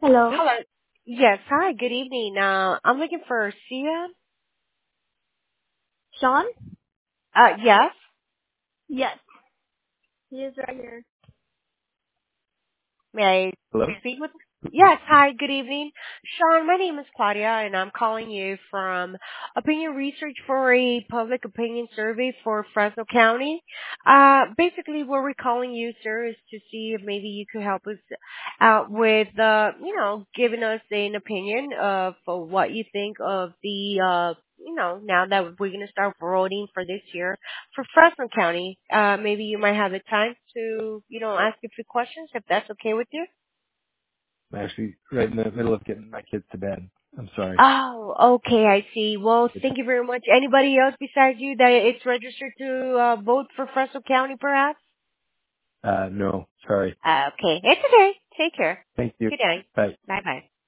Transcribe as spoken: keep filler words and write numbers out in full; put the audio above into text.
Hello. Hello. Yes. Hi. Good evening. Uh, I'm looking for Sia. Sean? Uh, yes. Yes. He is right here. May Hello? I speak with? Yes. Hi. Good evening, Sean. My name is Claudia, and I'm calling you from Opinion Research for a public opinion survey for Fresno County. Uh, basically, what we're calling you, sir, is to see if maybe you could help us out with, uh, you know, giving us an opinion of uh, what you think of the, uh, you know, now that we're going to start voting for this year for Fresno County. Uh, maybe you might have the time to, you know, ask a few questions if that's okay with you. I'm actually right in the middle of getting my kids to bed. I'm sorry. Oh, okay, I see. Well, thank you very much. Anybody else besides you that it's registered to uh, vote for Fresno County, perhaps? Uh, no, sorry. Uh, okay, it's okay. Take care. Thank you. Good night. Bye. Bye bye.